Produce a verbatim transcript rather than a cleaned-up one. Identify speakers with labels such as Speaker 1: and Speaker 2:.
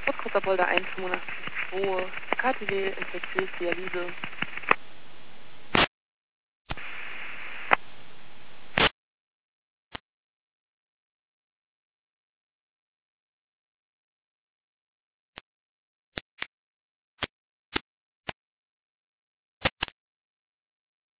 Speaker 1: Rotkreuzabolder eins fünfundachtzig zwei, K T W, Infektiös, Dialyse.